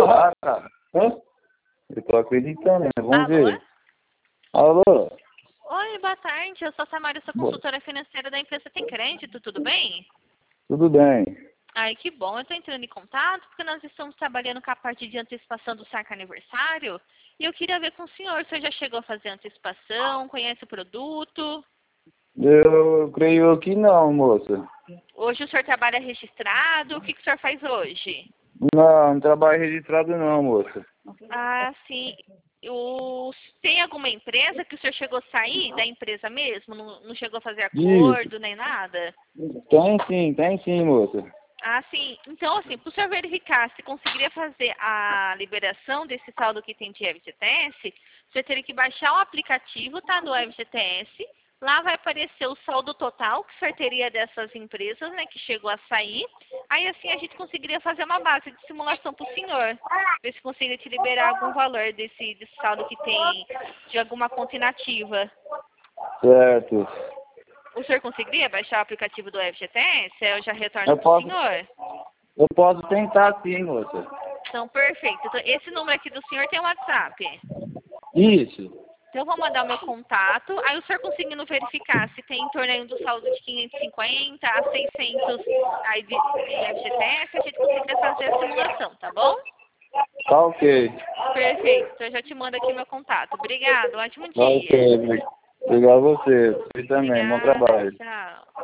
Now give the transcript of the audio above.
Ah, cara. Hã? Eu tô acreditando, né? Vamos Alô? ver. Alô? Oi, boa tarde. Eu sou a Samara, sou consultora financeira da empresa Tem Crédito, tudo bem? Tudo bem. Ai, que bom. Eu estou entrando em contato porque nós estamos trabalhando com a parte de antecipação do saque aniversário e eu queria ver com o senhor. O senhor já chegou a fazer antecipação, conhece o produto? Eu creio que não, moça. Hoje o senhor trabalha registrado? O que o senhor faz hoje? Não, não trabalho registrado não, moça. Ah, sim. Tem alguma empresa que o senhor chegou a sair da empresa mesmo? Não chegou a fazer Isso. acordo nem nada? Tem sim, moça. Ah, sim. Então, assim, para o senhor verificar se conseguiria fazer a liberação desse saldo que tem de FGTS, você teria que baixar o aplicativo, tá, do FGTS. Lá vai aparecer o saldo total que o senhor teria dessas empresas, né, que chegou a sair. Aí, assim, a gente conseguiria fazer uma base de simulação para o senhor. Ver se conseguiria te liberar algum valor desse saldo que tem de alguma conta inativa. Certo. O senhor conseguiria baixar o aplicativo do FGTS? Eu já retorno Eu para o posso, senhor. eu posso tentar sim, moça. Então, perfeito. Então, esse número aqui do senhor tem WhatsApp. Isso. Então, eu vou mandar o meu contato. Aí, o senhor conseguindo verificar se tem em torno aí do saldo de 550 a 600 aí de FGTS, a gente conseguiria fazer a simulação, tá bom? Tá ok. Perfeito. Então, eu já te mando aqui meu contato. Obrigado. Ótimo Tá dia. ok. Obrigado a você. Você também. Bom Obrigada. trabalho. Tchau.